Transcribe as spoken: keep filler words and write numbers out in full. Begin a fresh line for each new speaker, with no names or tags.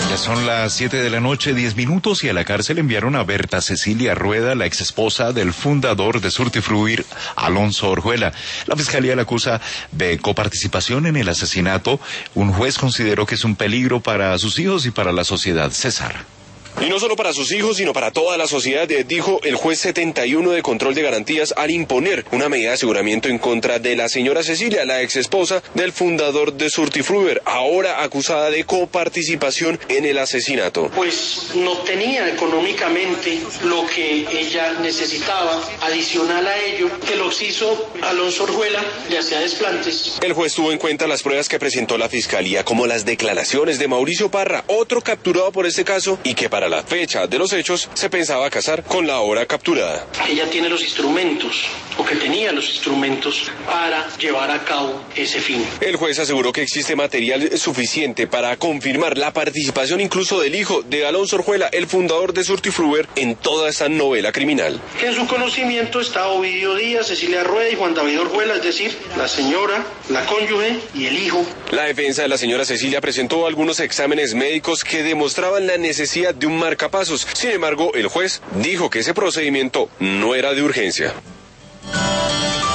Ya son las siete de la noche, diez minutos, y a la cárcel enviaron a Berta Cecilia Rueda, la exesposa del fundador de Surtifruir, Alonso Orjuela. La fiscalía la acusa de coparticipación en el asesinato. Un juez consideró que es un peligro para sus hijos y para la sociedad. César.
Y no solo para sus hijos, sino para toda la sociedad, dijo el juez setenta y uno de control de garantías al imponer una medida de aseguramiento en contra de la señora Cecilia, la ex esposa del fundador de Surtifruir, ahora acusada de coparticipación en el asesinato.
Pues no tenía económicamente lo que ella necesitaba, adicional a ello, que los hizo Alonso Orjuela, le hacía desplantes.
El juez tuvo en cuenta las pruebas que presentó la fiscalía, como las declaraciones de Mauricio Parra, otro capturado por este caso, y que para la fecha de los hechos se pensaba casar con la ahora capturada.
Ella tiene los instrumentos, o que tenía los instrumentos, para llevar a cabo ese fin.
El juez aseguró que existe material suficiente para confirmar la participación incluso del hijo de Alonso Orjuela, el fundador de Surtifruir, en toda esta novela criminal.
En su conocimiento está Ovidio Díaz, Cecilia Rueda y Juan David Orjuela, es decir, la señora, la cónyuge y el hijo.
La defensa de la señora Cecilia presentó algunos exámenes médicos que demostraban la necesidad de un marcapasos. Sin embargo, el juez dijo que ese procedimiento no era de urgencia.